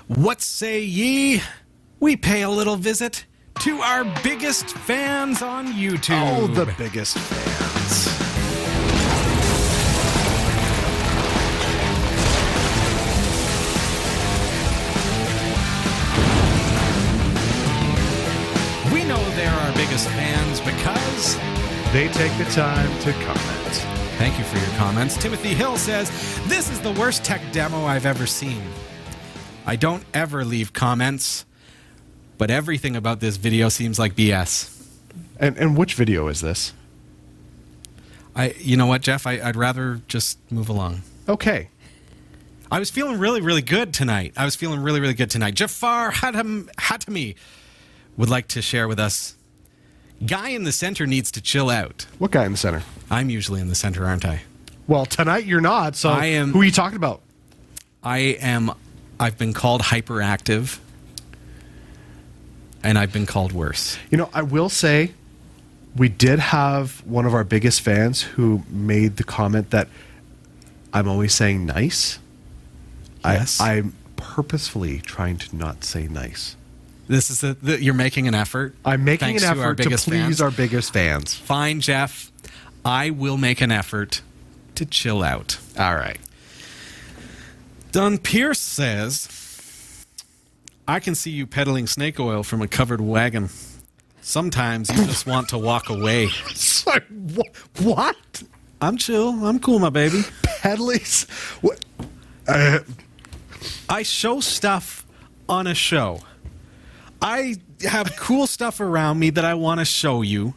What say ye? We pay a little visit to our biggest fans on YouTube. Oh, the biggest fans. We know they're our biggest fans because they take the time to comment. Thank you for your comments. Timothy Hill says, this is the worst tech demo I've ever seen. I don't ever leave comments, but everything about this video seems like BS. And which video is this? You know what, Jeff? I'd rather just move along. Okay. I was feeling really, really good tonight. Jafar Hatami would like to share with us. Guy in the center needs to chill out. What guy in the center? I'm usually in the center, aren't I? Well, tonight you're not, so I am, who are you talking about? I've been called hyperactive, and I've been called worse. You know, I will say, we did have one of our biggest fans who made the comment that I'm always saying nice. Yes. I'm purposefully trying to not say nice. This is you're making an effort. I'm making Thanks an to our effort to biggest please fans. our biggest fans. Fine, Jeff. I will make an effort to chill out. All right. Don Pierce says, I can see you peddling snake oil from a covered wagon. Sometimes you just want to walk away. Sorry, what? I'm chill. I'm cool, my baby. Pedleys? What? I show stuff on a show. I have cool stuff around me that I want to show you.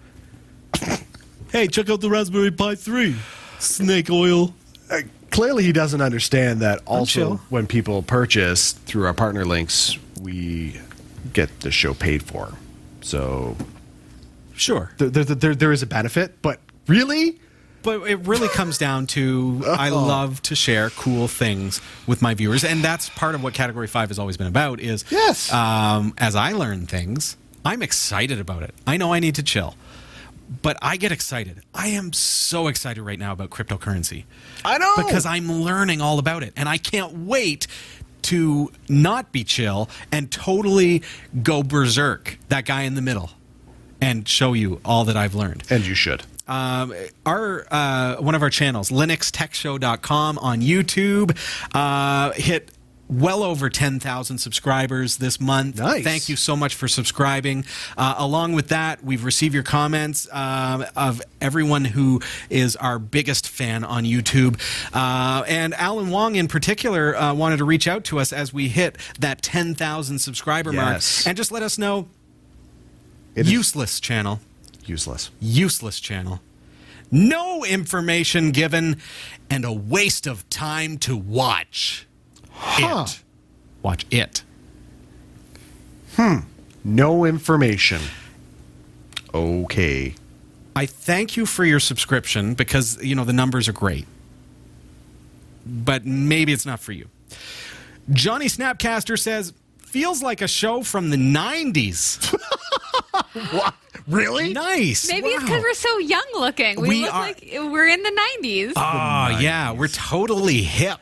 Hey, check out the Raspberry Pi 3. Snake oil. Clearly he doesn't understand that also chill. when people purchase through our partner links, we get the show paid for. So Sure. there is a benefit, but really? But it really comes down to I love to share cool things with my viewers, and that's part of what Category 5 has always been about is Yes. As I learn things, I'm excited about it. I know I need to chill, but I get excited. I am so excited right now about cryptocurrency. I know. Because I'm learning all about it, and I can't wait to not be chill and totally go berserk, that guy in the middle, and show you all that I've learned. And you should. Our one of our channels, linuxtechshow.com on YouTube, hit well over 10,000 subscribers this month. Nice. Thank you so much for subscribing. Along with that, we've received your comments of everyone who is our biggest fan on YouTube. And Alan Wong in particular wanted to reach out to us as we hit that 10,000 subscriber mark and just let us know, useless channel. Useless channel. No information given and a waste of time to watch it. Watch it. No information. Okay. I thank you for your subscription because, you know, the numbers are great. But maybe it's not for you. Johnny Snapcaster says, feels like a show from the 90s. What? Really? Nice. Maybe it's because we're so young looking. We look like we're in the 90s. Oh, yeah. We're totally hip.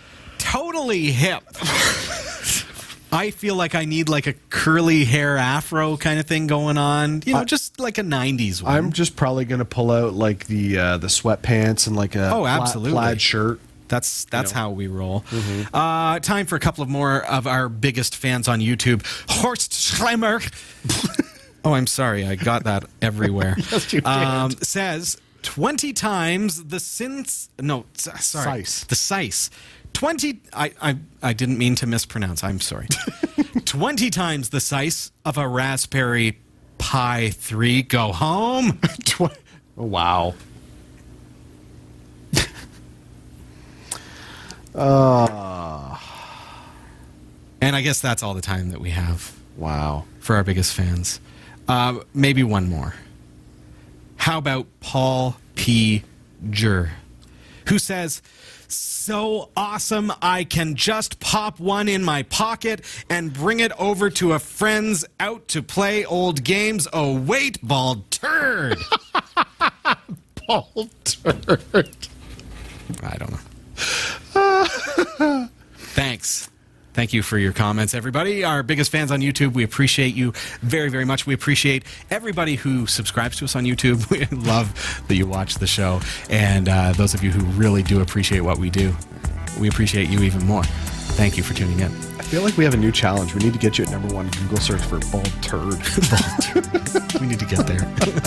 I feel like I need like a curly hair afro kind of thing going on. You know, just like a 90s one. I'm just probably going to pull out like the sweatpants and like a absolutely. plaid shirt. That's how we roll. Time for a couple of more of our biggest fans on YouTube. Horst Schlemmer. Oh, I'm sorry. I got that everywhere. Yes, you did. Says 20 times the Sice. 20. I didn't mean to mispronounce. I'm sorry. 20 times the size of a Raspberry Pi 3. Go home. Wow. And I guess that's all the time that we have. Wow. For our biggest fans. Maybe one more. How about Paul P. Jur, who says, so awesome I can just pop one in my pocket and bring it over to a friend's out to play old games. Oh, wait, bald turd. Bald turd. I don't know. Thanks Thank you for your comments, everybody. Our biggest fans on YouTube, we appreciate you very, very much. We appreciate everybody who subscribes to us on YouTube. We love that you watch the show. And those of you who really do appreciate what we do, we appreciate you even more. Thank you for tuning in. I feel like we have a new challenge. We need to get you at #1 Google search for bald turd. We need to get there.